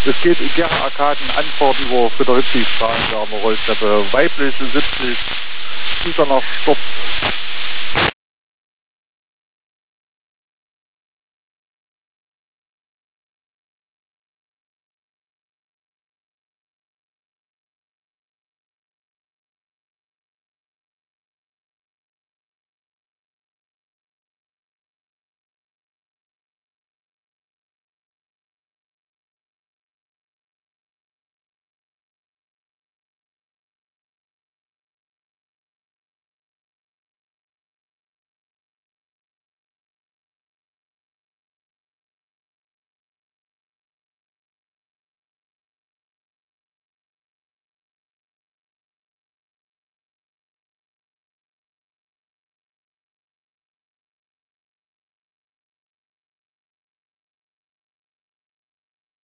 Es geht in Gera Arkaden Anfahrt über Friederichstraße, Rolltreppe, weiblich 70, Fußgängerstopp.